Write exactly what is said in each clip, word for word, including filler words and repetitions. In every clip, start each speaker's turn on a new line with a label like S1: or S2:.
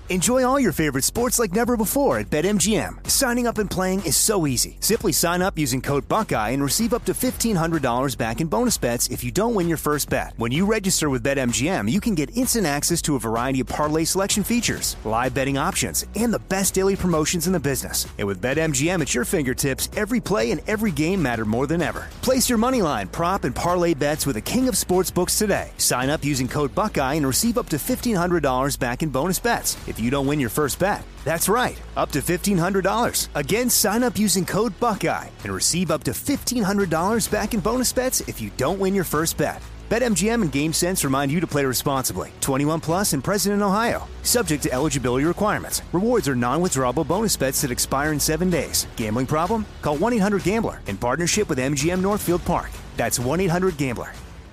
S1: Enjoy all your favorite sports like never before at BetMGM. Signing up and playing is so easy. Simply sign up using code Buckeye and receive up to fifteen hundred dollars back in bonus bets if you don't win your first bet. When you register with BetMGM, you can get instant access to a variety of parlay selection features, live betting options, and the best daily promotions in the business. And with BetMGM at your fingertips, every play and every game matter more than ever. Place your moneyline, prop, and parlay bets with the king of sportsbooks today. Sign up using code Buckeye and receive up to fifteen hundred dollars back in bonus bets if you don't win your first bet. That's right, up to fifteen hundred dollars. Again, sign up using code Buckeye and receive up to fifteen hundred dollars back in bonus bets if you don't win your first bet. BetMGM and GameSense remind you to play responsibly. twenty-one plus and present in Ohio. Subject to eligibility requirements. Rewards are non-withdrawable bonus bets that expire in seven days. Gambling problem? Call one eight hundred gambler in partnership with M G M Northfield Park. That's one eight hundred gambler.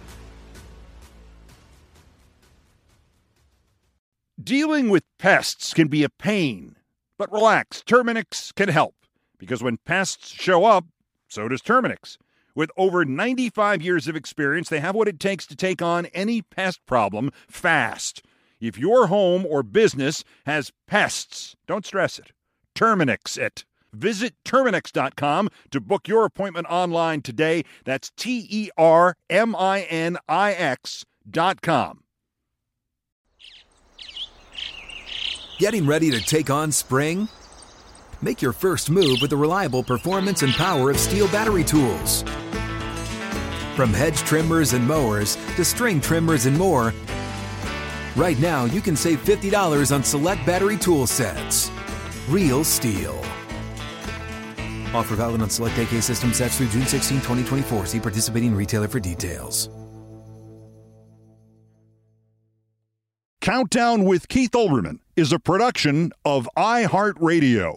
S2: Dealing with pests can be a pain, but relax, Terminix can help. Because when pests show up, so does Terminix. With over ninety-five years of experience, they have what it takes to take on any pest problem fast. If your home or business has pests, don't stress it. Terminix it. Visit Terminix dot com to book your appointment online today. That's T E R M I N I X dot com.
S3: Getting ready to take on spring? Make your first move with the reliable performance and power of Steel battery tools. From hedge trimmers and mowers to string trimmers and more, right now you can save fifty dollars on select battery tool sets. Real Steel. Offer valid on select A K system sets through June sixteenth, twenty twenty-four. See participating retailer for details.
S2: Countdown with Keith Olbermann is a production of iHeartRadio.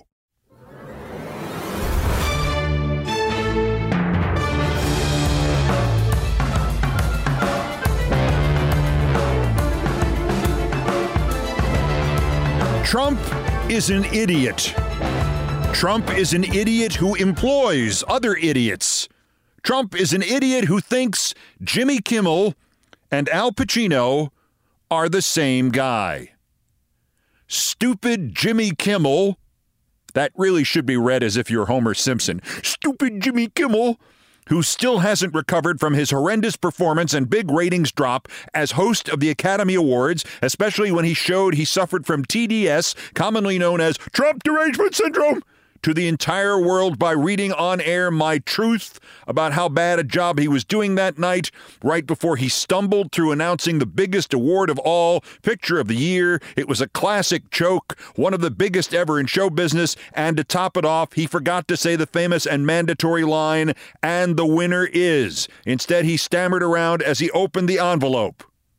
S2: Trump is an idiot. Trump is an idiot who employs other idiots. Trump is an idiot who thinks Jimmy Kimmel and Al Pacino are the same guy. Stupid Jimmy Kimmel. That really should be read as if you're Homer Simpson. Stupid Jimmy Kimmel, who still hasn't recovered from his horrendous performance and big ratings drop as host of the Academy Awards, especially when he showed he suffered from T D S, commonly known as Trump Derangement Syndrome, to the entire world by reading on air my truth about how bad a job he was doing that night, right before he stumbled through announcing the biggest award of all, Picture of the Year. It was a classic choke, one of the biggest ever in show business, and to top it off, he forgot to say the famous and mandatory line, "And the winner is." Instead, he stammered around as he opened the envelope.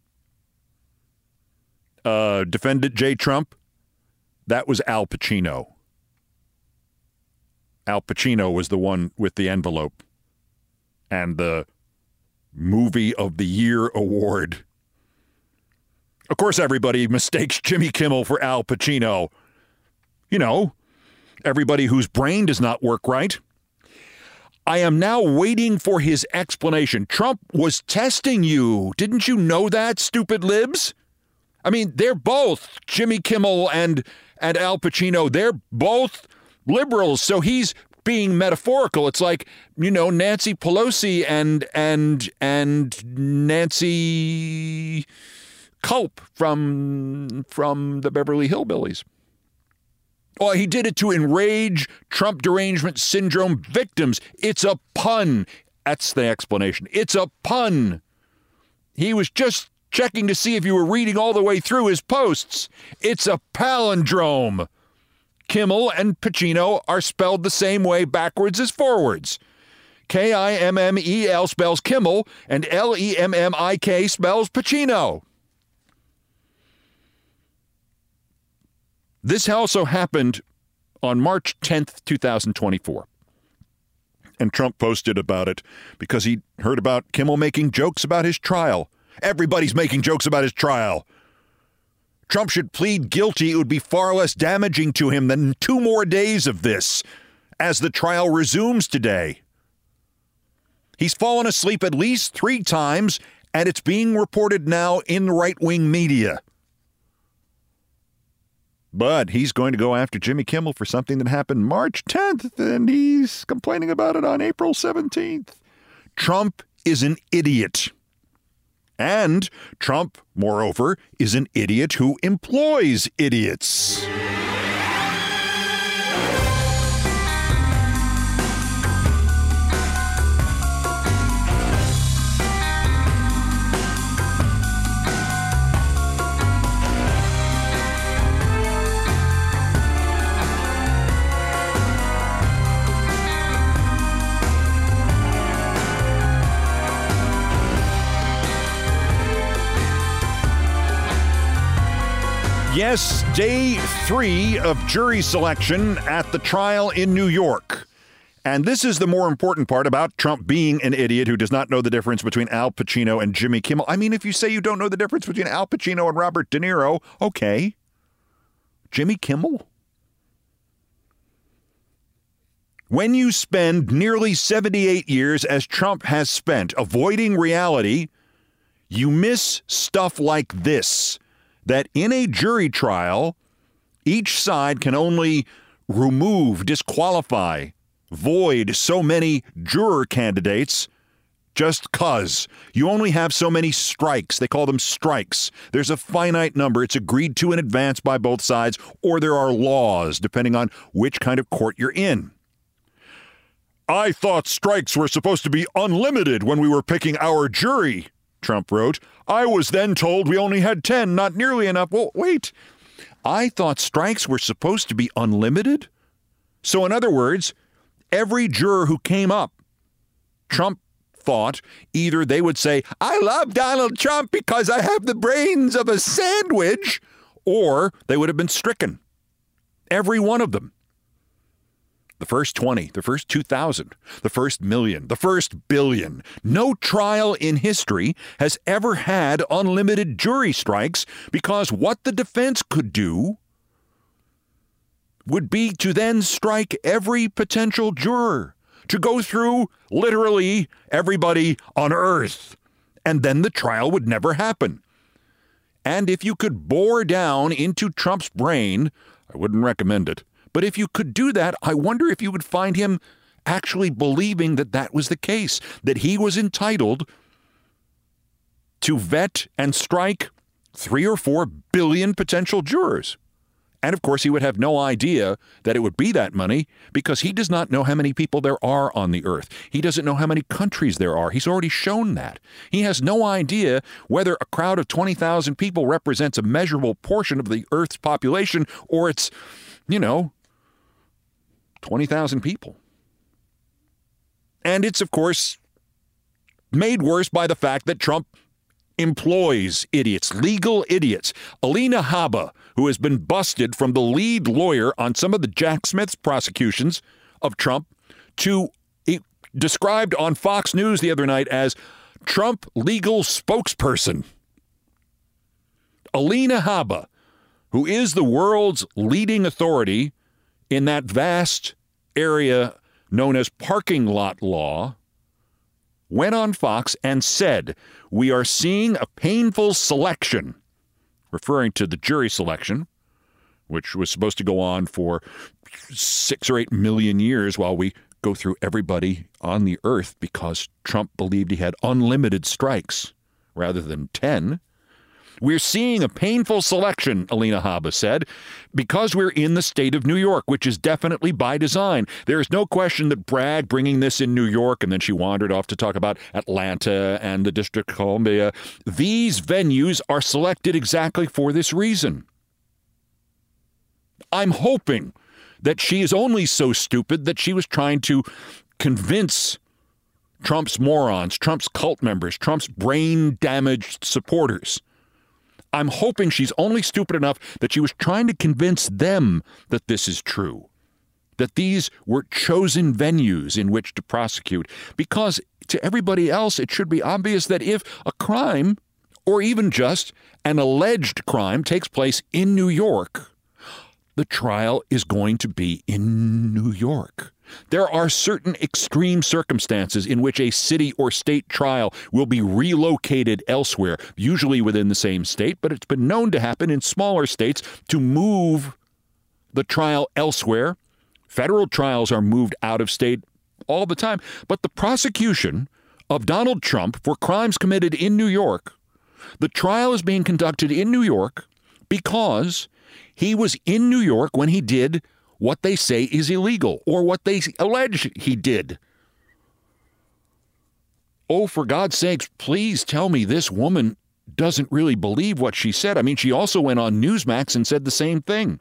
S2: Uh, Defendant J. Trump, that was Al Pacino. Al Pacino was the one with the envelope and the Movie of the Year award. Of course, everybody mistakes Jimmy Kimmel for Al Pacino. You know, everybody whose brain does not work right. I am now waiting for his explanation. Trump was testing you. Didn't you know that, stupid libs? I mean, they're both, Jimmy Kimmel and, and Al Pacino, they're both liberals, so he's being metaphorical. It's like, you know, Nancy Pelosi and and and Nancy Culp from from the Beverly Hillbillies. Well, he did it to enrage Trump derangement syndrome victims. It's a pun. That's the explanation. It's a pun. He was just checking to see if you were reading all the way through his posts. It's a palindrome. Kimmel and Pacino are spelled the same way backwards as forwards. K I M M E L spells Kimmel, and L E M M I K spells Pacino. This also happened on March tenth, twenty twenty-four. And Trump posted about it because he heard about Kimmel making jokes about his trial. Everybody's making jokes about his trial. Trump should plead guilty. It would be far less damaging to him than two more days of this as the trial resumes today. He's fallen asleep at least three times, and it's being reported now in the right-wing media. But he's going to go after Jimmy Kimmel for something that happened March tenth, and he's complaining about it on April seventeenth. Trump is an idiot. And Trump, moreover, is an idiot who employs idiots. Yes, day three of jury selection at the trial in New York. And this is the more important part about Trump being an idiot who does not know the difference between Al Pacino and Jimmy Kimmel. I mean, if you say you don't know the difference between Al Pacino and Robert De Niro, okay. Jimmy Kimmel? When you spend nearly seventy-eight years, as Trump has spent, avoiding reality, you miss stuff like this. That in a jury trial, each side can only remove, disqualify, void so many juror candidates just cause. You only have so many strikes. They call them strikes. There's a finite number. It's agreed to in advance by both sides, or there are laws, depending on which kind of court you're in. I thought strikes were supposed to be unlimited when we were picking our jury, Trump wrote. I was then told we only had ten, not nearly enough. Well, wait. I thought strikes were supposed to be unlimited? So in other words, every juror who came up, Trump thought either they would say, I love Donald Trump because I have the brains of a sandwich, or they would have been stricken. Every one of them. The first twenty, the first two thousand, the first million, the first billion. No trial in history has ever had unlimited jury strikes because what the defense could do would be to then strike every potential juror, to go through literally everybody on earth, and then the trial would never happen. And if you could bore down into Trump's brain, I wouldn't recommend it, but if you could do that, I wonder if you would find him actually believing that that was the case, that he was entitled to vet and strike three or four billion potential jurors. And of course, he would have no idea that it would be that money because he does not know how many people there are on the earth. He doesn't know how many countries there are. He's already shown that. He has no idea whether a crowd of twenty thousand people represents a measurable portion of the earth's population or it's, you know, twenty thousand people. And it's, of course, made worse by the fact that Trump employs idiots, legal idiots. Alina Habba, who has been busted from the lead lawyer on some of the Jack Smith's prosecutions of Trump, to he, described on Fox News the other night as Trump legal spokesperson. Alina Habba, who is the world's leading authority in that vast area known as parking lot law, went on Fox and said, we are seeing a painful selection, referring to the jury selection, which was supposed to go on for six or eight million years while we go through everybody on the earth because Trump believed he had unlimited strikes rather than ten. We're seeing a painful selection, Alina Habba said, because we're in the state of New York, which is definitely by design. There is no question that Bragg bringing this in New York, and then she wandered off to talk about Atlanta and the District of Columbia. These venues are selected exactly for this reason. I'm hoping that she is only so stupid that she was trying to convince Trump's morons, Trump's cult members, Trump's brain-damaged supporters. I'm hoping she's only stupid enough that she was trying to convince them that this is true, that these were chosen venues in which to prosecute, because to everybody else, it should be obvious that if a crime, or even just an alleged crime, takes place in New York, the trial is going to be in New York. There are certain extreme circumstances in which a city or state trial will be relocated elsewhere, usually within the same state, but it's been known to happen in smaller states to move the trial elsewhere. Federal trials are moved out of state all the time. But the prosecution of Donald Trump for crimes committed in New York, the trial is being conducted in New York because he was in New York when he did what they say is illegal, or what they allege he did. Oh, for God's sakes, please tell me this woman doesn't really believe what she said. I mean, she also went on Newsmax and said the same thing.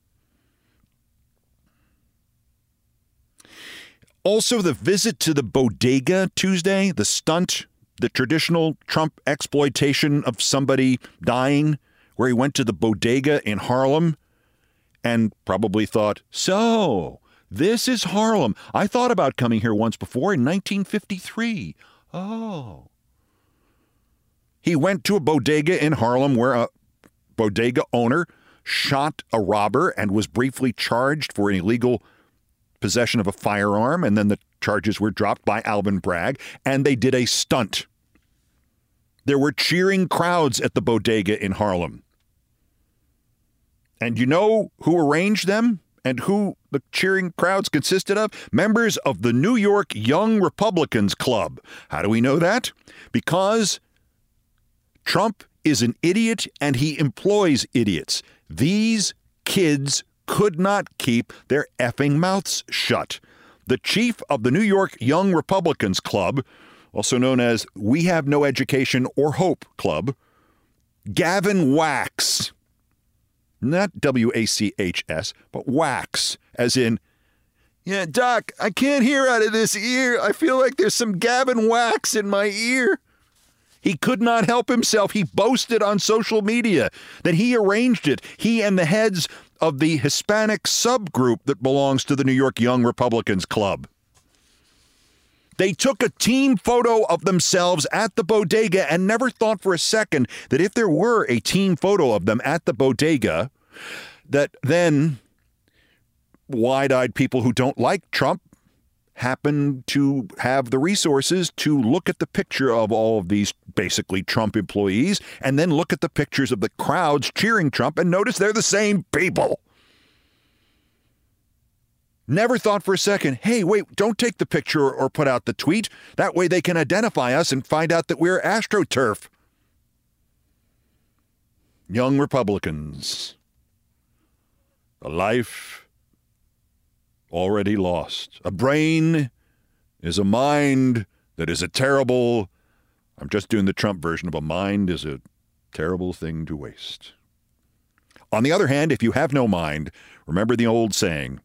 S2: Also, the visit to the bodega Tuesday, the stunt, the traditional Trump exploitation of somebody dying, where he went to the bodega in Harlem and probably thought, so, this is Harlem. I thought about coming here once before in nineteen fifty-three. Oh. He went to a bodega in Harlem where a bodega owner shot a robber and was briefly charged for an illegal possession of a firearm, and then the charges were dropped by Alvin Bragg, and they did a stunt. There were cheering crowds at the bodega in Harlem. And you know who arranged them and who the cheering crowds consisted of? Members of the New York Young Republicans Club. How do we know that? Because Trump is an idiot and he employs idiots. These kids could not keep their effing mouths shut. The chief of the New York Young Republicans Club, also known as We Have No Education or Hope Club, Gavin Wax, not W A C H S, but wax, as in, yeah, Doc, I can't hear out of this ear. I feel like there's some Gavin Wax in my ear. He could not help himself. He boasted on social media that he arranged it. He and the heads of the Hispanic subgroup that belongs to the New York Young Republicans Club. They took a team photo of themselves at the bodega and never thought for a second that if there were a team photo of them at the bodega, that then wide-eyed people who don't like Trump happen to have the resources to look at the picture of all of these basically Trump employees and then look at the pictures of the crowds cheering Trump and notice they're the same people. Never thought for a second, hey, wait, don't take the picture or put out the tweet. That way they can identify us and find out that we're AstroTurf. Young Republicans. A life already lost. A brain is a mind that is a terrible, I'm just doing the Trump version of a mind is a terrible thing to waste. On the other hand, if you have no mind, remember the old saying,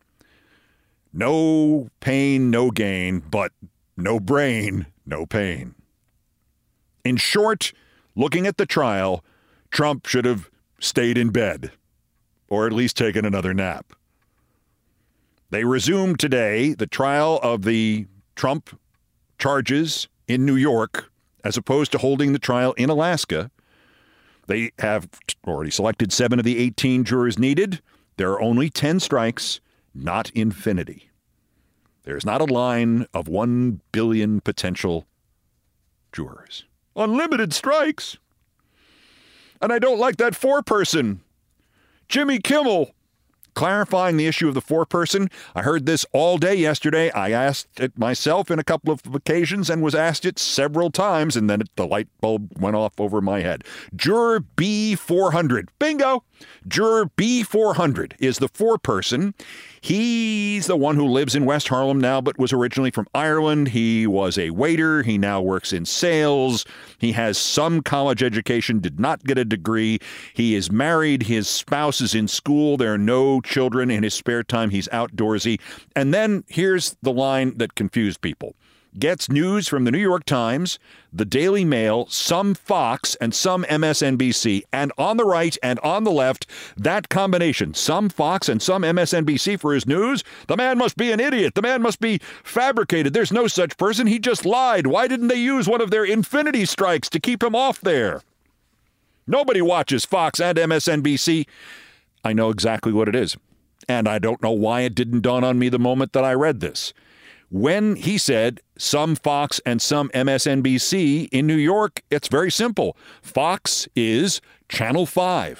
S2: no pain, no gain, but no brain, no pain. In short, looking at the trial, Trump should have stayed in bed, or at least taken another nap. They resumed today the trial of the Trump charges in New York, as opposed to holding the trial in Alaska. They have already selected seven of the eighteen jurors needed. There are only ten strikes, not infinity. There's not a line of one billion potential jurors. Unlimited strikes. And I don't like that four-person. Jimmy Kimmel clarifying the issue of the four-person. I heard this all day yesterday. I asked it myself in a couple of occasions and was asked it several times, and then the light bulb went off over my head. Juror B four hundred. Bingo! Juror B four hundred is the four-person. He's the one who lives in West Harlem now, but was originally from Ireland. He was a waiter. He now works in sales. He has some college education, did not get a degree. He is married. His spouse is in school. There are no children. In his spare time, he's outdoorsy. And then here's the line that confused people. Gets news from the New York Times, the Daily Mail, some Fox, and some M S N B C. And on the right and on the left, that combination, some Fox and some M S N B C for his news. The man must be an idiot. The man must be fabricated. There's no such person. He just lied. Why didn't they use one of their infinity strikes to keep him off there? Nobody watches Fox and M S N B C. I know exactly what it is. And I don't know why it didn't dawn on me the moment that I read this. When he said some Fox and some M S N B C in New York, it's very simple. Fox is Channel five.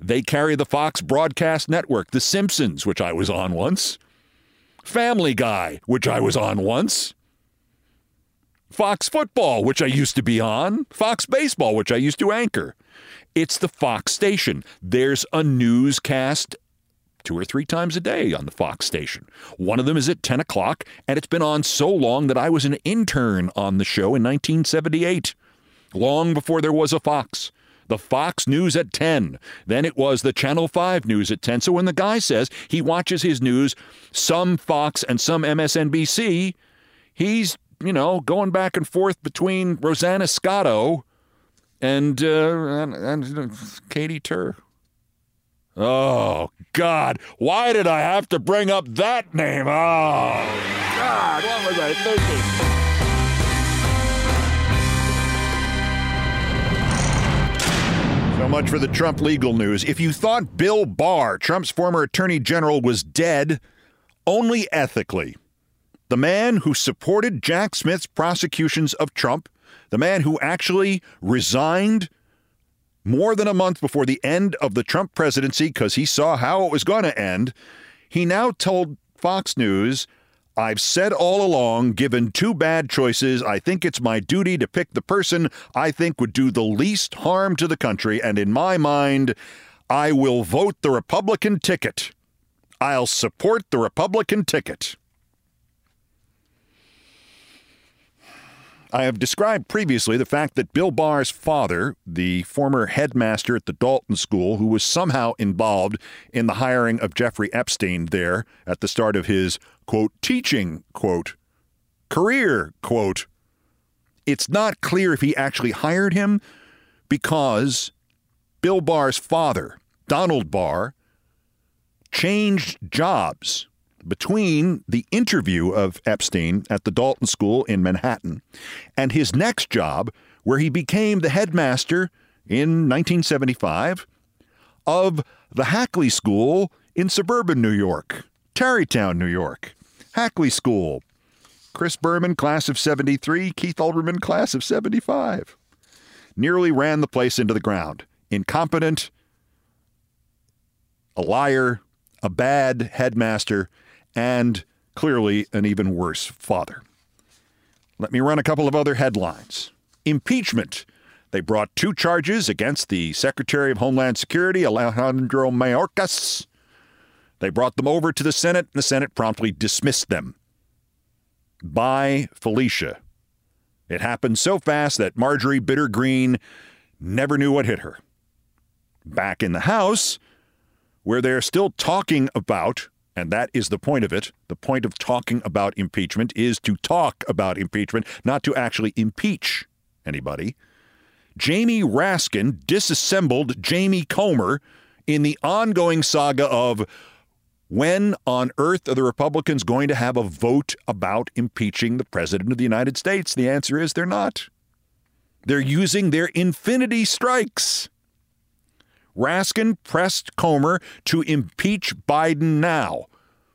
S2: They carry the Fox broadcast network, The Simpsons, which I was on once, Family Guy, which I was on once, Fox Football, which I used to be on, Fox Baseball, which I used to anchor. It's the Fox station. There's a newscast two or three times a day on the Fox station. One of them is at ten o'clock, and it's been on so long that I was an intern on the show in nineteen seventy-eight, long before there was a Fox. The Fox News at ten. Then it was the Channel five News at ten. So when the guy says he watches his news, some Fox and some M S N B C, he's, you know, going back and forth between Rosanna Scotto and, uh, and, and Katie Tur. Oh, God. Why did I have to bring up that name? Oh, God. What was I thinking? So much for the Trump legal news. If you thought Bill Barr, Trump's former attorney general, was dead only ethically, the man who supported Jack Smith's prosecutions of Trump, the man who actually resigned more than a month before the end of the Trump presidency because he saw how it was going to end, he now told Fox News, I've said all along, given two bad choices, I think it's my duty to pick the person I think would do the least harm to the country, and in my mind, I will vote the Republican ticket. I'll support the Republican ticket. I have described previously the fact that Bill Barr's father, the former headmaster at the Dalton School, who was somehow involved in the hiring of Jeffrey Epstein there at the start of his, quote, teaching, quote, career, quote. It's not clear if he actually hired him because Bill Barr's father, Donald Barr, changed jobs between the interview of Epstein at the Dalton School in Manhattan and his next job, where he became the headmaster in nineteen seventy-five of the Hackley School in suburban New York, Tarrytown, New York. Hackley School. Chris Berman, class of seventy-three, Keith Olbermann, class of seventy-five. Nearly ran the place into the ground. Incompetent, a liar, a bad headmaster, and clearly an even worse father. Let me run a couple of other headlines. Impeachment. They brought two charges against the Secretary of Homeland Security, Alejandro Mayorkas. They brought them over to the Senate, and the Senate promptly dismissed them. By Felicia. It happened so fast that Marjorie Bitter Greene never knew what hit her. Back in the House, where they're still talking about, and that is the point of it, the point of talking about impeachment is to talk about impeachment, not to actually impeach anybody. Jamie Raskin disassembled Jamie Comer in the ongoing saga of when on earth are the Republicans going to have a vote about impeaching the President of the United States? The answer is they're not. They're using their infinity strikes. Raskin pressed Comer to impeach Biden now.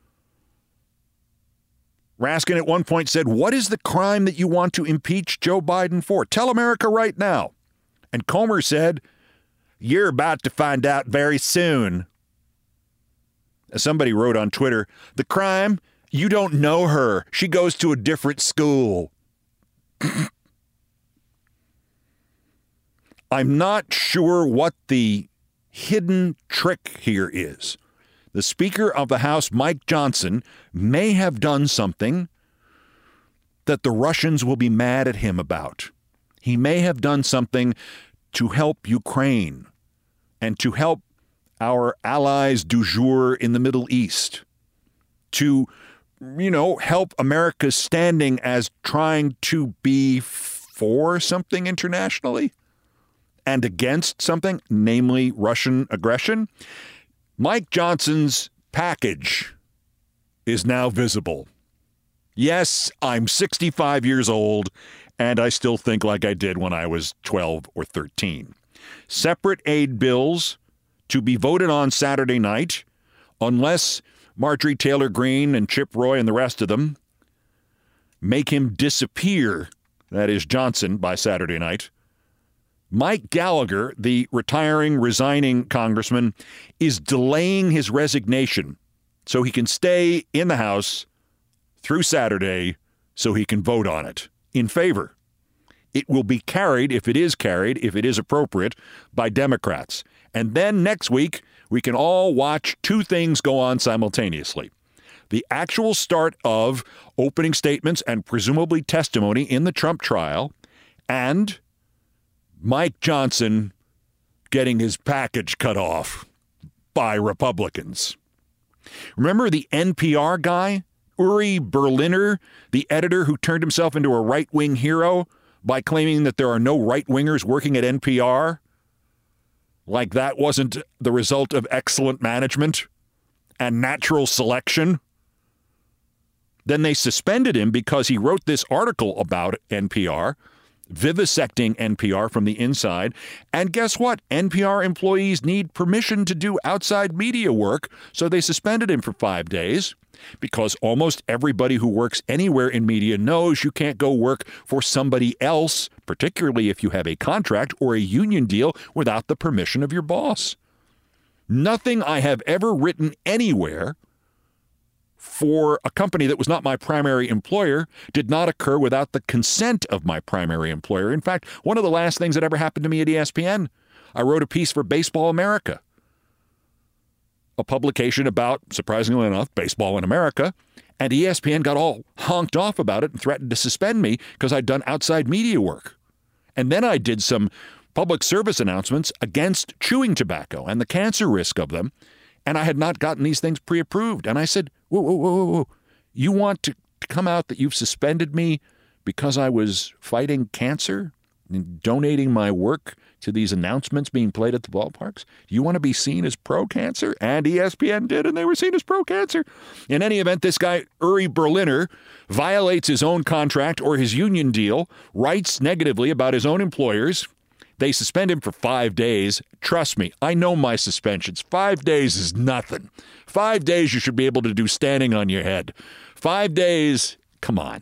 S2: Raskin at one point said, what is the crime that you want to impeach Joe Biden for? Tell America right now. And Comer said, you're about to find out very soon. As somebody wrote on Twitter, the crime, you don't know her. She goes to a different school. I'm not sure what the hidden trick here is. The Speaker of the House, Mike Johnson, may have done something that the Russians will be mad at him about. He may have done something to help Ukraine and to help our allies du jour in the Middle East, to, you know, help America's standing as trying to be for something internationally and against something, namely Russian aggression. Mike Johnson's package is now visible. Yes, I'm sixty-five years old, and I still think like I did when I was twelve or thirteen. Separate aid bills to be voted on Saturday night, unless Marjorie Taylor Greene and Chip Roy and the rest of them make him disappear, that is Johnson, by Saturday night. Mike Gallagher, the retiring, resigning congressman, is delaying his resignation so he can stay in the House through Saturday so he can vote on it in favor. It will be carried, if it is carried, if it is appropriate, by Democrats. And then next week, we can all watch two things go on simultaneously. The actual start of opening statements and presumably testimony in the Trump trial, and Mike Johnson getting his package cut off by Republicans. Remember the N P R guy, Uri Berliner, the editor who turned himself into a right-wing hero by claiming that there are no right-wingers working at N P R? Like that wasn't the result of excellent management and natural selection? Then they suspended him because he wrote this article about N P R, vivisecting N P R from the inside. And guess what? N P R employees need permission to do outside media work, so they suspended him for five days because almost everybody who works anywhere in media knows you can't go work for somebody else, particularly if you have a contract or a union deal, without the permission of your boss. Nothing I have ever written anywhere for a company that was not my primary employer did not occur without the consent of my primary employer. In fact, one of the last things that ever happened to me at E S P N, I wrote a piece for Baseball America, a publication about, surprisingly enough, baseball in America, and E S P N got all honked off about it and threatened to suspend me because I'd done outside media work. And then I did some public service announcements against chewing tobacco and the cancer risk of them, and I had not gotten these things pre-approved. And I said, whoa, whoa, whoa, whoa, you want to come out that you've suspended me because I was fighting cancer and donating my work to these announcements being played at the ballparks? You want to be seen as pro-cancer? And E S P N did, and they were seen as pro-cancer. In any event, this guy, Uri Berliner, violates his own contract or his union deal, writes negatively about his own employers. They suspend him for five days. Trust me, I know my suspensions. Five days is nothing. Five days you should be able to do standing on your head. Five days, come on.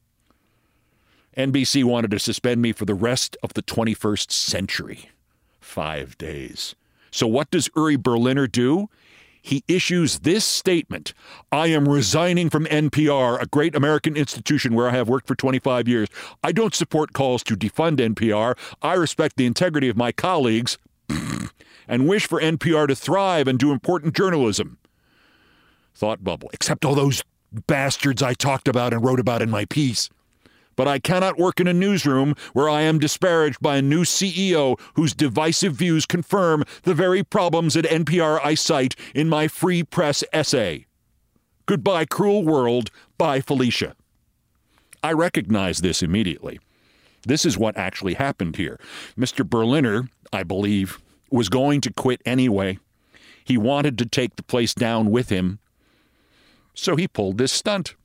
S2: N B C wanted to suspend me for the rest of the twenty-first century. Five days. So what does Uri Berliner do? He issues this statement: I am resigning from N P R, a great American institution where I have worked for twenty-five years. I don't support calls to defund N P R. I respect the integrity of my colleagues and wish for N P R to thrive and do important journalism. Thought bubble. Except all those bastards I talked about and wrote about in my piece. But I cannot work in a newsroom where I am disparaged by a new C E O whose divisive views confirm the very problems at N P R I cite in my free press essay. Goodbye, cruel world. Bye, Felicia. I recognize this immediately. This is what actually happened here. Mister Berliner, I believe, was going to quit anyway. He wanted to take the place down with him, so he pulled this stunt.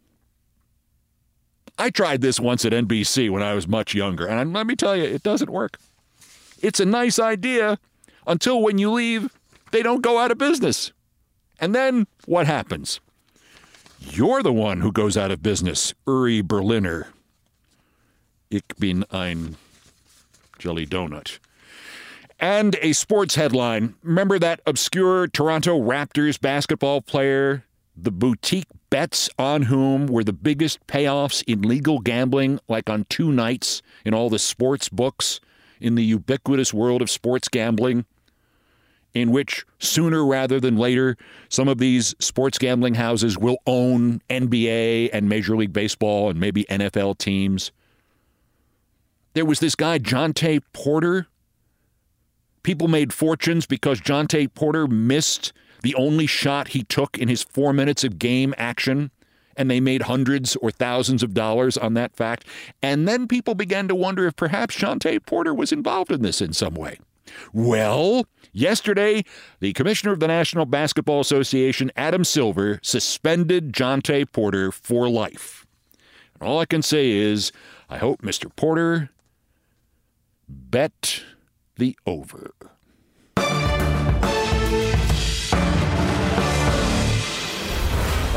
S2: I tried this once at N B C when I was much younger, and let me tell you, it doesn't work. It's a nice idea until when you leave, they don't go out of business. And then what happens? You're the one who goes out of business, Uri Berliner. Ich bin ein jelly donut. And a sports headline. Remember that obscure Toronto Raptors basketball player, the boutique bets on whom were the biggest payoffs in legal gambling, like on two nights in all the sports books in the ubiquitous world of sports gambling, in which sooner rather than later, some of these sports gambling houses will own N B A and Major League Baseball and maybe N F L teams. There was this guy, Jontay Porter. People made fortunes because Jontay Porter missed the only shot he took in his four minutes of game action, and they made hundreds or thousands of dollars on that fact. And then people began to wonder if perhaps Jontay Porter was involved in this in some way. Well, yesterday, the commissioner of the National Basketball Association, Adam Silver, suspended Jontay Porter for life. And all I can say is, I hope Mister Porter bet the over.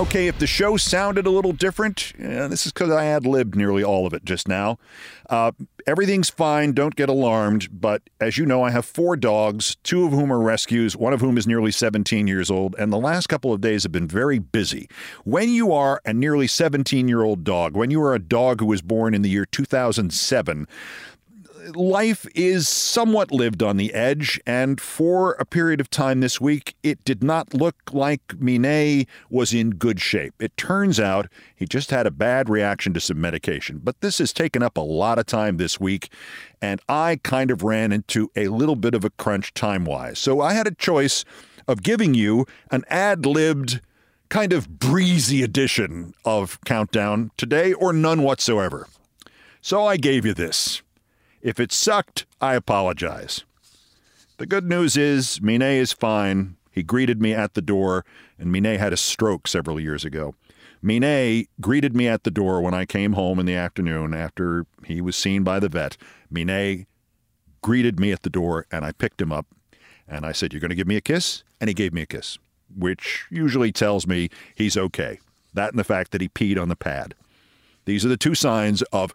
S2: Okay, if the show sounded a little different, yeah, this is because I ad-libbed nearly all of it just now. Uh, everything's fine, don't get alarmed, but as you know, I have four dogs, two of whom are rescues, one of whom is nearly seventeen years old, and the last couple of days have been very busy. When you are a nearly seventeen-year-old dog, when you are a dog who was born in the year two thousand seven, life is somewhat lived on the edge, and for a period of time this week, it did not look like Minet was in good shape. It turns out he just had a bad reaction to some medication, but this has taken up a lot of time this week, and I kind of ran into a little bit of a crunch time-wise. So I had a choice of giving you an ad-libbed, kind of breezy edition of Countdown today, or none whatsoever. So I gave you this. If it sucked, I apologize. The good news is Minet is fine. He greeted me at the door, and Minet had a stroke several years ago. Minet greeted me at the door when I came home in the afternoon after he was seen by the vet. Minet greeted me at the door, and I picked him up, and I said, "You're going to give me a kiss?" And he gave me a kiss, which usually tells me he's okay. That and the fact that he peed on the pad. These are the two signs of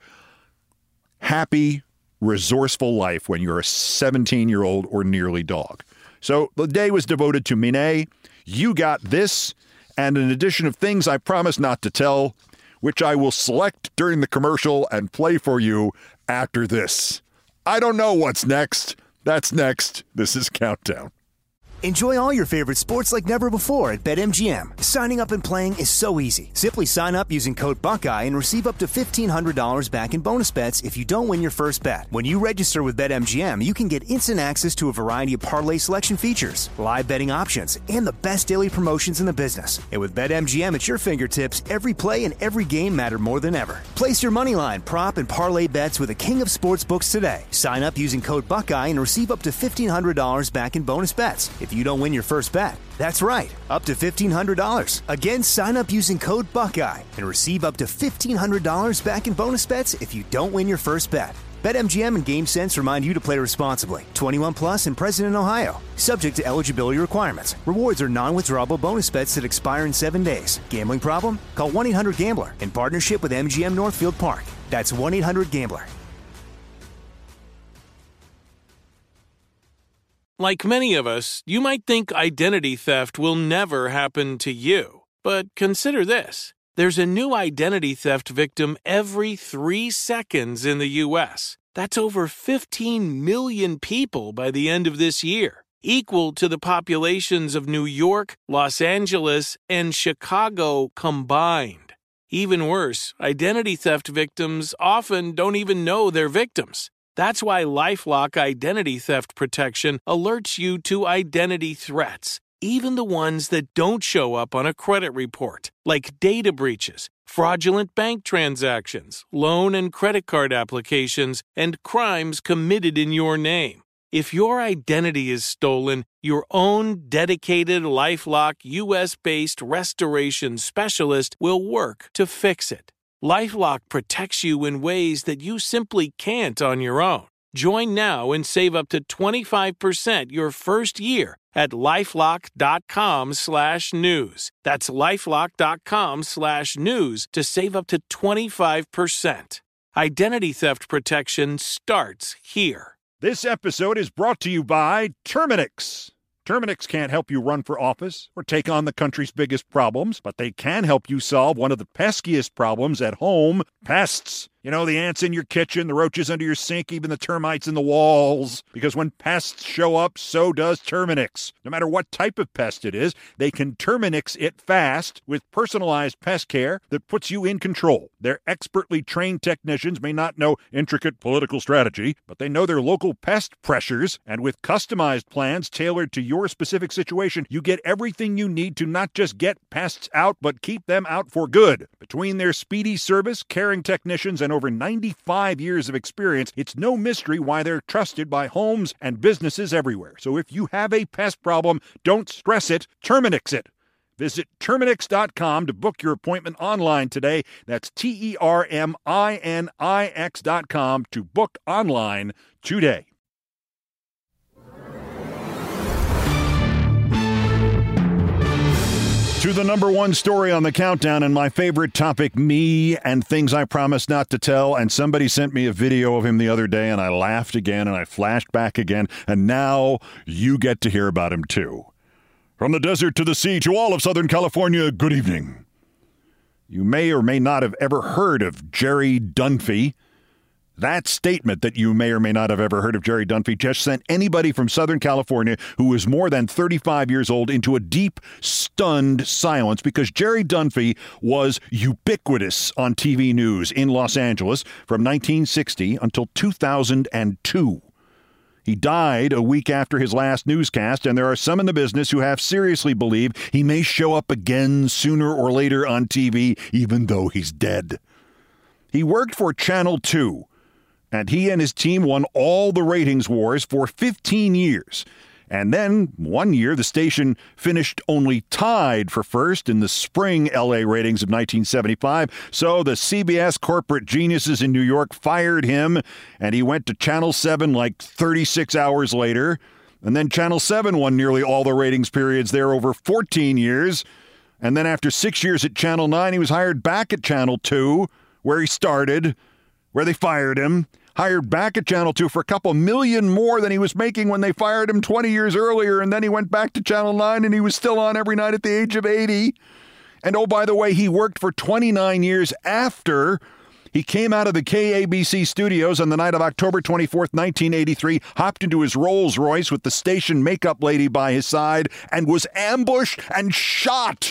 S2: happy, resourceful life when you're a seventeen-year-old or nearly dog. So the day was devoted to Minet. You got this, and an edition of things I promised not to tell, which I will select during the commercial and play for you after this. I don't know what's next. That's next. This is Countdown.
S1: Enjoy all your favorite sports like never before at BetMGM. Signing up and playing is so easy. Simply sign up using code Buckeye and receive up to fifteen hundred dollars back in bonus bets if you don't win your first bet. When you register with BetMGM, you can get instant access to a variety of parlay selection features, live betting options, and the best daily promotions in the business. And with BetMGM at your fingertips, every play and every game matter more than ever. Place your moneyline, prop, and parlay bets with the king of sportsbooks today. Sign up using code Buckeye and receive up to fifteen hundred dollars back in bonus bets if you don't win your first bet. That's right, up to fifteen hundred dollars. Again, sign up using code Buckeye and receive up to fifteen hundred dollars back in bonus bets if you don't win your first bet. BetMGM and GameSense remind you to play responsibly. twenty-one plus and present in Ohio. Subject to eligibility requirements. Rewards are non-withdrawable bonus bets that expire in seven days. Gambling problem? Call one eight hundred gambler in partnership with M G M Northfield Park. That's one eight hundred gambler.
S4: Like many of us, you might think identity theft will never happen to you. But consider this. There's a new identity theft victim every three seconds in the U S. That's over fifteen million people by the end of this year, equal to the populations of New York, Los Angeles, and Chicago combined. Even worse, identity theft victims often don't even know they're victims. That's why LifeLock Identity Theft Protection alerts you to identity threats, even the ones that don't show up on a credit report, like data breaches, fraudulent bank transactions, loan and credit card applications, and crimes committed in your name. If your identity is stolen, your own dedicated LifeLock U S-based restoration specialist will work to fix it. LifeLock protects you in ways that you simply can't on your own. Join now and save up to twenty-five percent your first year at LifeLock.com slash news. That's LifeLock.com slash news to save up to twenty-five percent. Identity theft protection starts here.
S2: This episode is brought to you by Terminix. Terminix can't help you run for office or take on the country's biggest problems, but they can help you solve one of the peskiest problems at home, pests. You know, the ants in your kitchen, the roaches under your sink, even the termites in the walls. Because when pests show up, so does Terminix. No matter what type of pest it is, they can Terminix it fast with personalized pest care that puts you in control. Their expertly trained technicians may not know intricate political strategy, but they know their local pest pressures, and with customized plans tailored to your specific situation, you get everything you need to not just get pests out, but keep them out for good. Between their speedy service, caring technicians, and over ninety-five years of experience, it's no mystery why they're trusted by homes and businesses everywhere. So if you have a pest problem, don't stress it, Terminix it. Visit Terminix dot com to book your appointment online today. That's T E R M I N I X dot com to book online today. To the number one story on the countdown and my favorite topic, me and things I promised not to tell. And somebody sent me a video of him the other day and I laughed again and I flashed back again. And now you get to hear about him too. From the desert to the sea to all of Southern California, good evening. You may or may not have ever heard of Jerry Dunphy. That statement that you may or may not have ever heard of Jerry Dunphy just sent anybody from Southern California who is more than thirty-five years old into a deep, stunned silence because Jerry Dunphy was ubiquitous on T V news in Los Angeles from nineteen sixty until two thousand two. He died a week after his last newscast, and there are some in the business who have seriously believed he may show up again sooner or later on T V, even though he's dead. He worked for Channel two. And he and his team won all the ratings wars for fifteen years. And then, one year, the station finished only tied for first in the spring L A ratings of nineteen seventy-five. So the C B S corporate geniuses in New York fired him, and he went to Channel seven like thirty-six hours later. And then Channel seven won nearly all the ratings periods there over fourteen years. And then after six years at Channel nine, he was hired back at Channel two, where he started, where they fired him, hired back at Channel two for a couple million more than he was making when they fired him twenty years earlier, and then he went back to Channel nine and he was still on every night at the age of eighty. And oh, by the way, he worked for twenty-nine years after he came out of the K A B C studios on the night of October twenty-fourth, nineteen eighty-three, hopped into his Rolls Royce with the station makeup lady by his side, and was ambushed and shot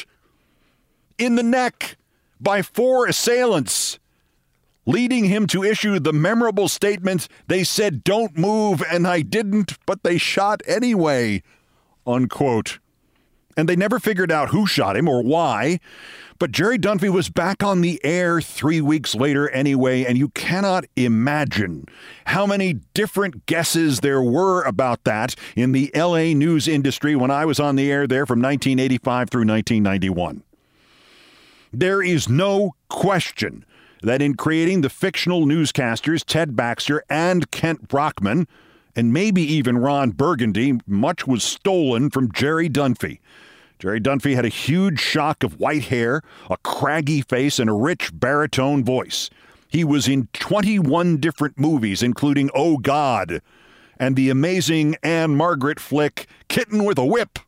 S2: in the neck by four assailants, leading him to issue the memorable statement, "They said don't move, and I didn't, but they shot anyway," unquote. And they never figured out who shot him or why, but Jerry Dunphy was back on the air three weeks later anyway, and you cannot imagine how many different guesses there were about that in the L A news industry when I was on the air there from nineteen eighty-five through nineteen ninety-one. There is no question that in creating the fictional newscasters Ted Baxter and Kent Brockman, and maybe even Ron Burgundy, much was stolen from Jerry Dunphy. Jerry Dunphy had a huge shock of white hair, a craggy face, and a rich baritone voice. He was in twenty-one different movies, including Oh, God, and the amazing Anne Margaret flick Kitten with a Whip.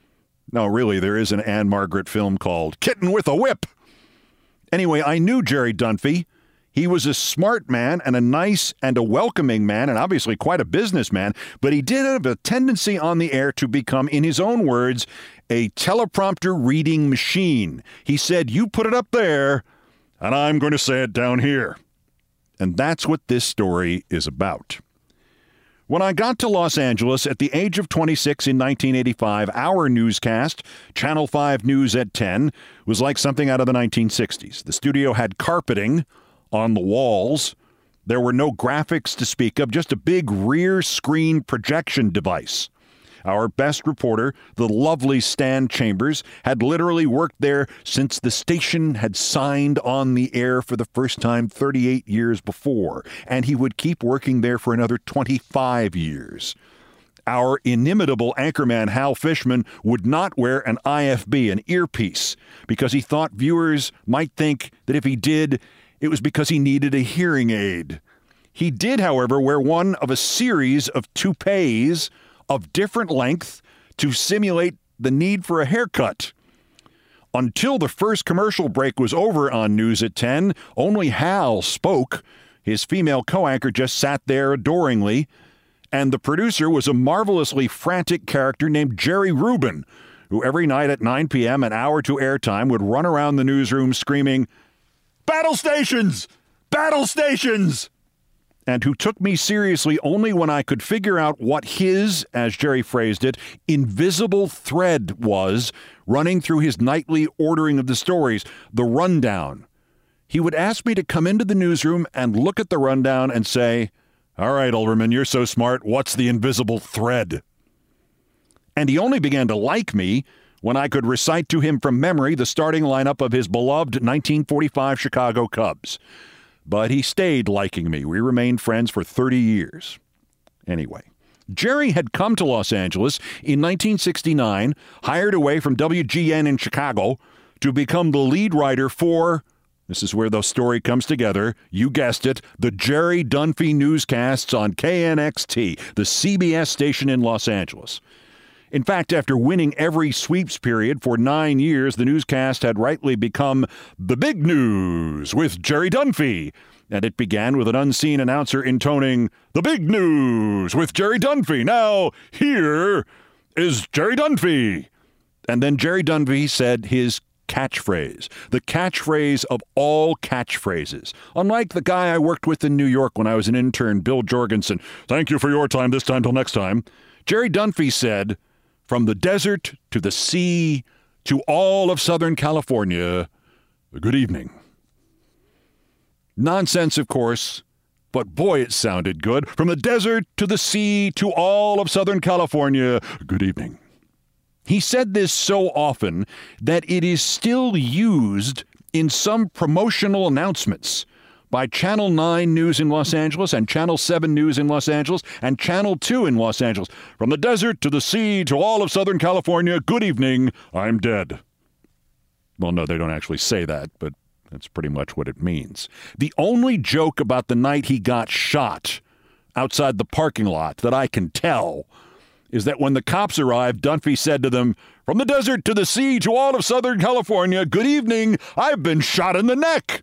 S2: No, really, there is an Anne Margaret film called Kitten with a Whip. Anyway, I knew Jerry Dunphy. He was a smart man and a nice and a welcoming man and obviously quite a businessman, but he did have a tendency on the air to become, in his own words, a teleprompter reading machine. He said, "You put it up there, and I'm going to say it down here." And that's what this story is about. When I got to Los Angeles at the age of twenty-six in nineteen eighty-five, our newscast, Channel five News at ten, was like something out of the nineteen sixties. The studio had carpeting on the walls. There were no graphics to speak of, just a big rear screen projection device. Our best reporter, the lovely Stan Chambers, had literally worked there since the station had signed on the air for the first time thirty-eight years before, and he would keep working there for another twenty-five years. Our inimitable anchorman Hal Fishman would not wear an I F B, an earpiece, because he thought viewers might think that if he did, it was because he needed a hearing aid. He did, however, wear one of a series of toupees of different length to simulate the need for a haircut. Until the first commercial break was over on News at ten, only Hal spoke. His female co-anchor just sat there adoringly. And the producer was a marvelously frantic character named Jerry Rubin, who every night at nine p.m., an hour to airtime, would run around the newsroom screaming, "Battle stations! Battle stations!" And who took me seriously only when I could figure out what his, as Jerry phrased it, invisible thread was running through his nightly ordering of the stories, the rundown. He would ask me to come into the newsroom and look at the rundown and say, "All right, Olbermann, you're so smart. What's the invisible thread?" And he only began to like me when I could recite to him from memory the starting lineup of his beloved nineteen forty-five Chicago Cubs. But he stayed liking me. We remained friends for thirty years. Anyway, Jerry had come to Los Angeles in nineteen sixty-nine, hired away from W G N in Chicago to become the lead writer for, this is where the story comes together, you guessed it, the Jerry Dunphy newscasts on K N X T, the C B S station in Los Angeles. In fact, after winning every sweeps period for nine years, the newscast had rightly become The Big News with Jerry Dunphy. And it began with an unseen announcer intoning, "The Big News with Jerry Dunphy. Now, here is Jerry Dunphy." And then Jerry Dunphy said his catchphrase, the catchphrase of all catchphrases. Unlike the guy I worked with in New York when I was an intern, Bill Jorgensen, "Thank you for your time this time till next time," Jerry Dunphy said, "From the desert to the sea to all of Southern California, good evening." Nonsense, of course, but boy, it sounded good. From the desert to the sea to all of Southern California, good evening. He said this so often that it is still used in some promotional announcements by Channel nine News in Los Angeles and Channel seven News in Los Angeles and Channel two in Los Angeles. From the desert to the sea to all of Southern California, good evening, I'm dead. Well, no, they don't actually say that, but that's pretty much what it means. The only joke about the night he got shot outside the parking lot that I can tell is that when the cops arrived, Dunphy said to them, "From the desert to the sea to all of Southern California, good evening, I've been shot in the neck."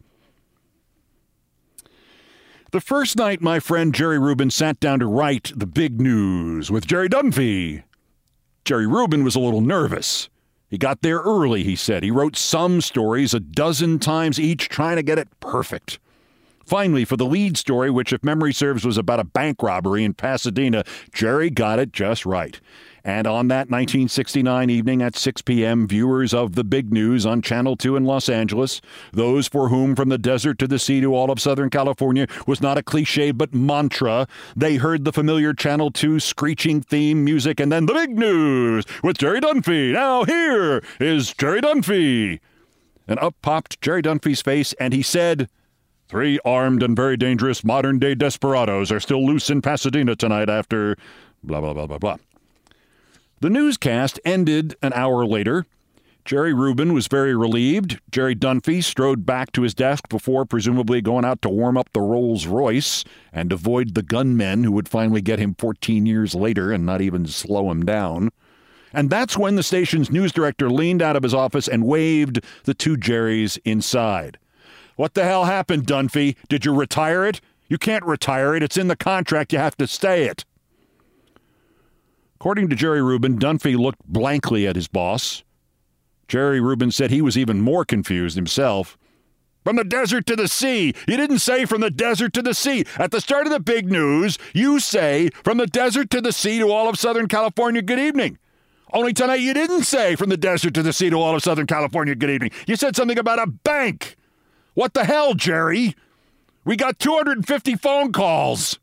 S2: The first night my friend Jerry Rubin sat down to write The Big News with Jerry Dunphy, Jerry Rubin was a little nervous. He got there early, he said. He wrote some stories a dozen times each, trying to get it perfect. Finally, for the lead story, which, if memory serves, was about a bank robbery in Pasadena, Jerry got it just right. And on that nineteen sixty-nine evening at six p.m., viewers of The Big News on Channel two in Los Angeles, those for whom From the Desert to the Sea to all of Southern California was not a cliche but mantra, they heard the familiar Channel two screeching theme music and then The Big News with Jerry Dunphy. Now here is Jerry Dunphy. And up popped Jerry Dunphy's face and he said, "Three armed and very dangerous modern-day desperados are still loose in Pasadena tonight after blah, blah, blah, blah, blah." The newscast ended an hour later. Jerry Rubin was very relieved. Jerry Dunphy strode back to his desk before presumably going out to warm up the Rolls Royce and avoid the gunmen who would finally get him fourteen years later and not even slow him down. And that's when the station's news director leaned out of his office and waved the two Jerrys inside. "What the hell happened, Dunphy? Did you retire it? You can't retire it. It's in the contract. You have to stay it." According to Jerry Rubin, Dunphy looked blankly at his boss. Jerry Rubin said he was even more confused himself. "From the desert to the sea. You didn't say from the desert to the sea. At the start of The Big News, you say from the desert to the sea to all of Southern California, good evening. Only tonight you didn't say from the desert to the sea to all of Southern California, good evening. You said something about a bank. What the hell, Jerry? We got two hundred fifty phone calls."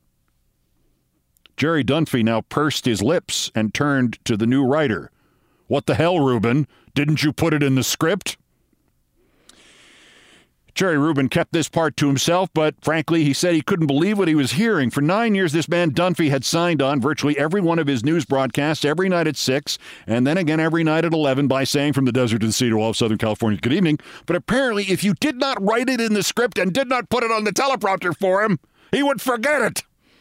S2: Jerry Dunphy now pursed his lips and turned to the new writer. "What the hell, Rubin? Didn't you put it in the script?" Jerry Rubin kept this part to himself, but frankly, he said he couldn't believe what he was hearing. For nine years, this man Dunphy had signed on virtually every one of his news broadcasts every night at six, and then again every night at eleven by saying from the desert to the sea to all of Southern California, good evening. But apparently, if you did not write it in the script and did not put it on the teleprompter for him, he would forget it.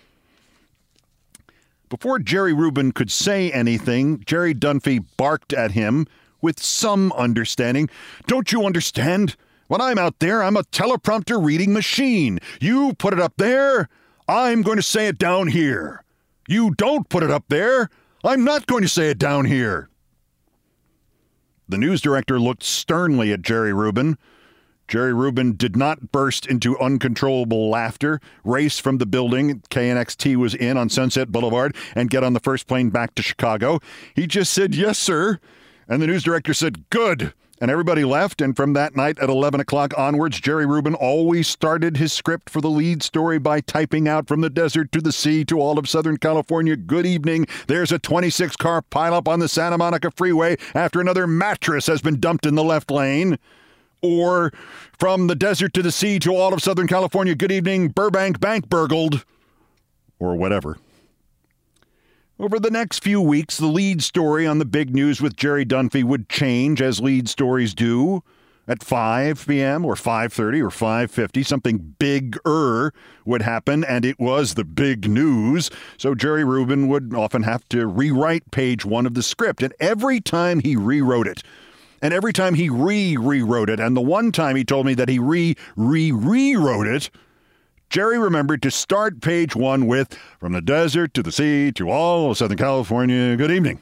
S2: Before Jerry Rubin could say anything, Jerry Dunphy barked at him with some understanding. "Don't you understand? When I'm out there, I'm a teleprompter reading machine. You put it up there, I'm going to say it down here. You don't put it up there, I'm not going to say it down here." The news director looked sternly at Jerry Rubin. Jerry Rubin did not burst into uncontrollable laughter, race from the building K N X T was in on Sunset Boulevard, and get on the first plane back to Chicago. He just said, "Yes, sir." And the news director said, "Good." And everybody left, and from that night at eleven o'clock onwards, Jerry Rubin always started his script for the lead story by typing out from the desert to the sea to all of Southern California, good evening. There's a twenty-six car pileup on the Santa Monica Freeway after another mattress has been dumped in the left lane. Or from the desert to the sea to all of Southern California, good evening, Burbank bank burgled. Or whatever. Over the next few weeks, the lead story on the Big News with Jerry Dunphy would change, as lead stories do. At five p.m. or five thirty or five fifty, something big-er would happen, and it was the big news. So Jerry Rubin would often have to rewrite page one of the script. And every time he rewrote it, and every time he re-rewrote it, and the one time he told me that he re-re-rewrote it, Jerry remembered to start page one with, "From the desert to the sea to all of Southern California, good evening."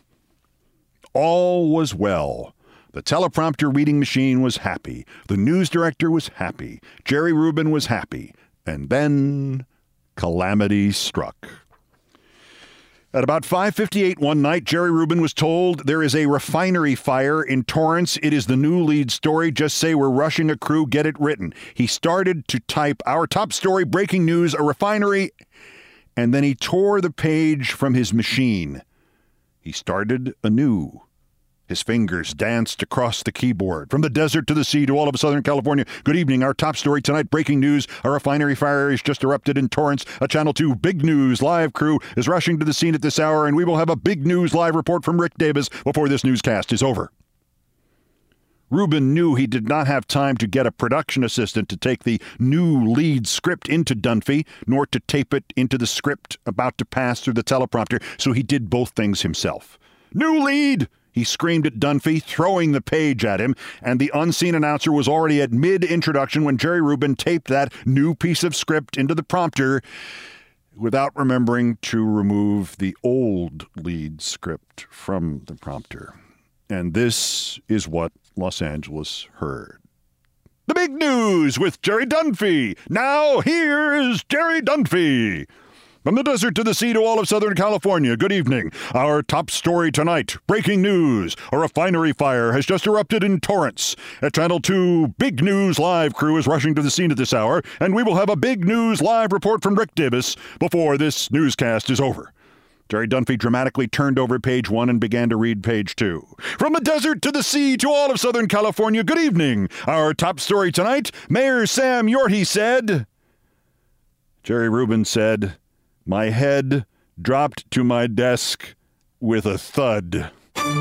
S2: All was well. The teleprompter reading machine was happy. The news director was happy. Jerry Rubin was happy. And then calamity struck. At about five fifty-eight one night, Jerry Rubin was told there is a refinery fire in Torrance. It is the new lead story. Just say we're rushing a crew. Get it written. He started to type our top story, breaking news, a refinery, and then he tore the page from his machine. He started anew. His fingers danced across the keyboard. From the desert to the sea to all of Southern California. Good evening. Our top story tonight. Breaking news. A refinery fire has just erupted in Torrance. A Channel two Big News live crew is rushing to the scene at this hour, and we will have a Big News live report from Rick Davis before this newscast is over. Rubin knew he did not have time to get a production assistant to take the new lead script into Dunphy, nor to tape it into the script about to pass through the teleprompter, so he did both things himself. New lead! He screamed at Dunphy, throwing the page at him, and the unseen announcer was already at mid-introduction when Jerry Rubin taped that new piece of script into the prompter without remembering to remove the old lead script from the prompter. And this is what Los Angeles heard. The Big News with Jerry Dunphy. Now here is Jerry Dunphy. From the desert to the sea to all of Southern California, good evening. Our top story tonight, breaking news. A refinery fire has just erupted in Torrance. At Channel two, Big News live crew is rushing to the scene at this hour, and we will have a Big News live report from Rick Davis before this newscast is over. Jerry Dunphy dramatically turned over page one and began to read page two. From the desert to the sea to all of Southern California, good evening. Our top story tonight, Mayor Sam Yorty said... Jerry Rubin said... My head dropped to my desk with a thud.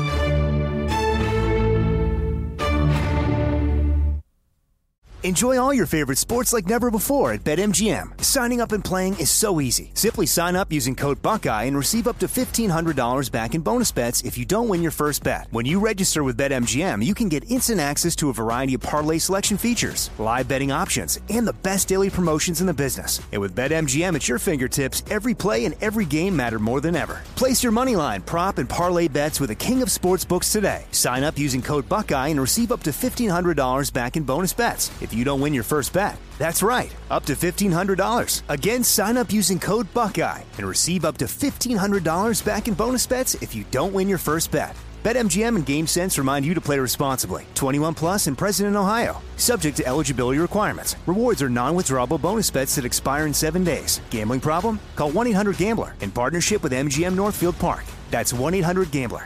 S1: Enjoy all your favorite sports like never before at BetMGM. Signing up and playing is so easy. Simply sign up using code Buckeye and receive up to fifteen hundred dollars back in bonus bets if you don't win your first bet. When you register with BetMGM, you can get instant access to a variety of parlay selection features, live betting options, and the best daily promotions in the business. And with BetMGM at your fingertips, every play and every game matter more than ever. Place your moneyline, prop, and parlay bets with the king of sportsbooks today. Sign up using code Buckeye and receive up to fifteen hundred dollars back in bonus bets if you don't win your first bet. That's right, up to fifteen hundred dollars. Again, sign up using code Buckeye and receive up to fifteen hundred dollars back in bonus bets if you don't win your first bet. BetMGM and GameSense remind you to play responsibly. twenty-one plus and present in Ohio. Subject to eligibility requirements. Rewards are non-withdrawable bonus bets that expire in seven days. Gambling problem? Call one eight hundred gambler in partnership with M G M Northfield Park. That's one eight hundred gambler.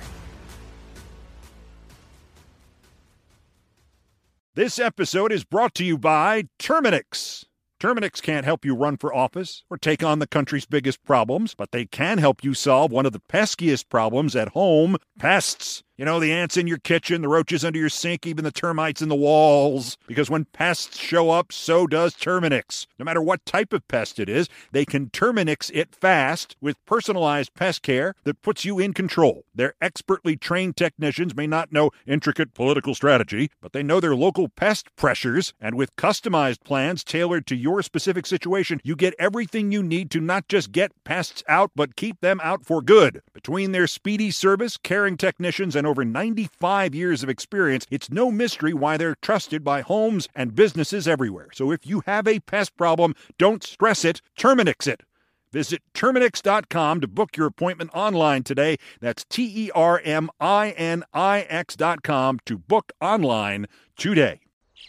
S2: This episode is brought to you by Terminix. Terminix can't help you run for office or take on the country's biggest problems, but they can help you solve one of the peskiest problems at home, pests. You know, the ants in your kitchen, the roaches under your sink, even the termites in the walls. Because when pests show up, so does Terminix. No matter what type of pest it is, they can Terminix it fast with personalized pest care that puts you in control. Their expertly trained technicians may not know intricate political strategy, but they know their local pest pressures, and with customized plans tailored to your specific situation, you get everything you need to not just get pests out, but keep them out for good. Between their speedy service, caring technicians, and over ninety-five years of experience, it's no mystery why they're trusted by homes and businesses everywhere. So if you have a pest problem, don't stress it, Terminix it. Visit Terminix dot com to book your appointment online today. That's T E R M I N I X dot com to book online today.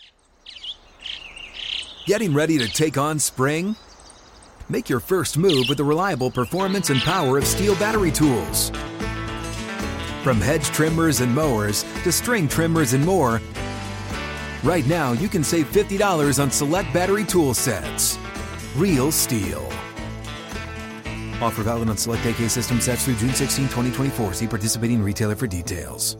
S3: Getting ready to take on spring? Make your first move with the reliable performance and power of Steel battery tools. From hedge trimmers and mowers to string trimmers and more, right now you can save fifty dollars on select battery tool sets. Real Steel. Offer valid on select A K system sets through June sixteenth, twenty twenty-four. See participating retailer for details.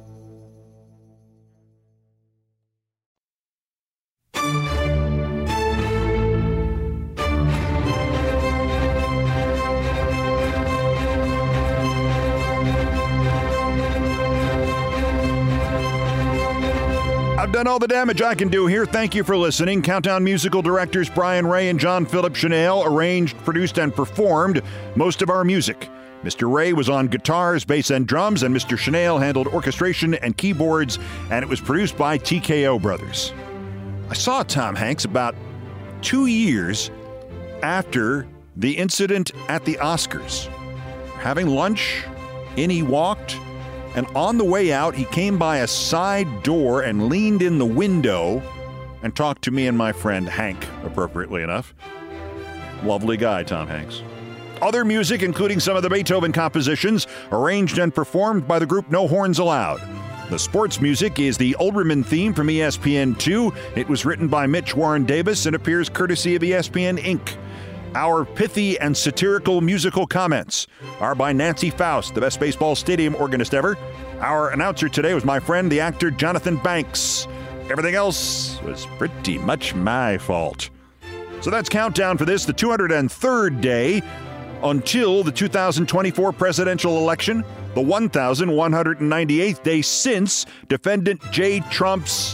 S2: I've done all the damage I can do here. Thank you for listening. Countdown musical directors Brian Ray and John Philip Chanel arranged, produced, and performed most of our music. Mister Ray was on guitars, bass, and drums, and Mister Chanel handled orchestration and keyboards, and it was produced by T K O Brothers. I saw Tom Hanks about two years after the incident at the Oscars. Having lunch, in he walked, and on the way out, he came by a side door and leaned in the window and talked to me and my friend Hank, appropriately enough. Lovely guy, Tom Hanks. Other music, including some of the Beethoven compositions, arranged and performed by the group No Horns Allowed. The sports music is the Olbermann theme from E S P N two. It was written by Mitch Warren Davis and appears courtesy of E S P N Incorporated. Our pithy and satirical musical comments are by Nancy Faust, the best baseball stadium organist ever. Our announcer today was my friend, the actor Jonathan Banks. Everything else was pretty much my fault. So that's countdown for this, the two hundred third day until the two thousand twenty-four presidential election, the one thousand one hundred ninety-eighth day since defendant J. Trump's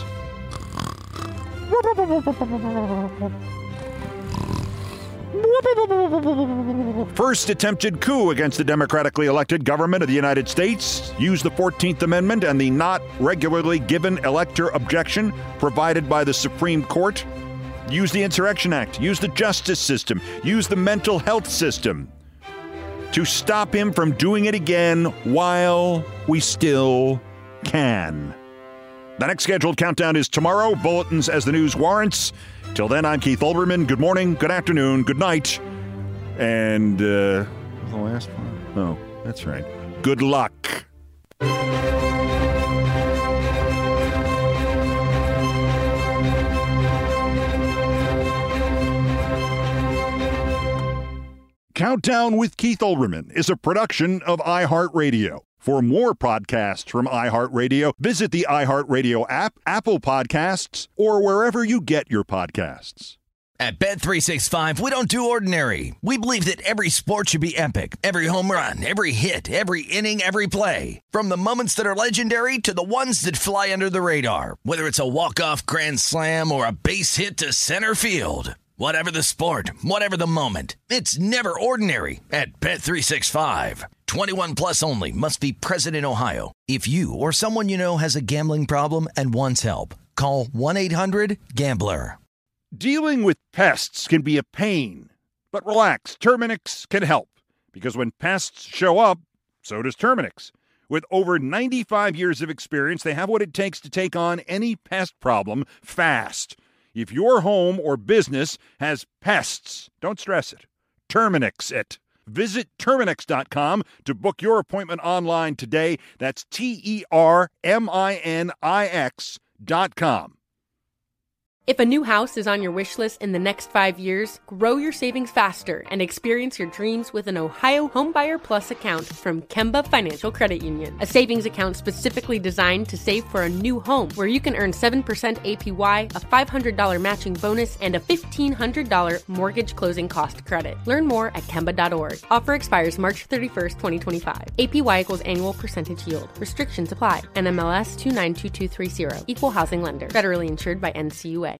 S2: first attempted coup against the democratically elected government of the United States, used the fourteenth Amendment and the not regularly given elector objection provided by the Supreme Court, used the Insurrection Act, used the justice system, used the mental health system to stop him from doing it again while we still can. The next scheduled countdown is tomorrow, bulletins as the news warrants. Till then, I'm Keith Olbermann. Good morning, good afternoon, good night, and, uh, the last one? Oh, that's right. Good luck. Countdown with Keith Olbermann is a production of iHeartRadio. For more podcasts from iHeartRadio, visit the iHeartRadio app, Apple Podcasts, or wherever you get your podcasts.
S5: At Bet three sixty-five, we don't do ordinary. We believe that every sport should be epic. Every home run, every hit, every inning, every play. From the moments that are legendary to the ones that fly under the radar. Whether it's a walk-off grand slam or a base hit to center field. Whatever the sport, whatever the moment, it's never ordinary at Bet three sixty-five. twenty-one plus only. Must be present in Ohio. If you or someone you know has a gambling problem and wants help, call one eight hundred gambler.
S2: Dealing with pests can be a pain, but relax, Terminix can help. Because when pests show up, so does Terminix. With over ninety-five years of experience, they have what it takes to take on any pest problem fast. If your home or business has pests, don't stress it. Terminix it. Visit Terminix dot com to book your appointment online today. That's T E R M I N I X dot com.
S6: If a new house is on your wish list in the next five years, grow your savings faster and experience your dreams with an Ohio Homebuyer Plus account from Kemba Financial Credit Union. A savings account specifically designed to save for a new home where you can earn seven percent A P Y, a five hundred dollars matching bonus, and a fifteen hundred dollars mortgage closing cost credit. Learn more at Kemba dot org. Offer expires March thirty-first, twenty twenty-five. A P Y equals annual percentage yield. Restrictions apply. N M L S two nine two two three zero. Equal housing lender. Federally insured by N C U A.